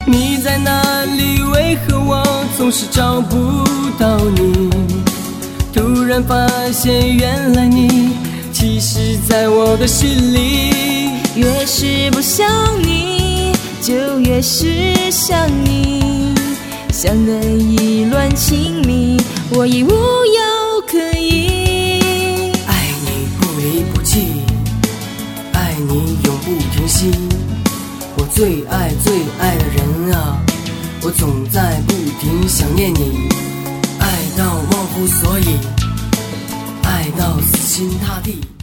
你在哪里？为何我总是找不到你？突然发现原来你其实在我的心里。 越是不想你，就越是想你，想得意乱情迷，我已无药可医。 爱你不离不弃，爱你永不停息，我最爱最爱的人啊，我总在不停想念你，爱到忘乎所以，爱到死心塌地。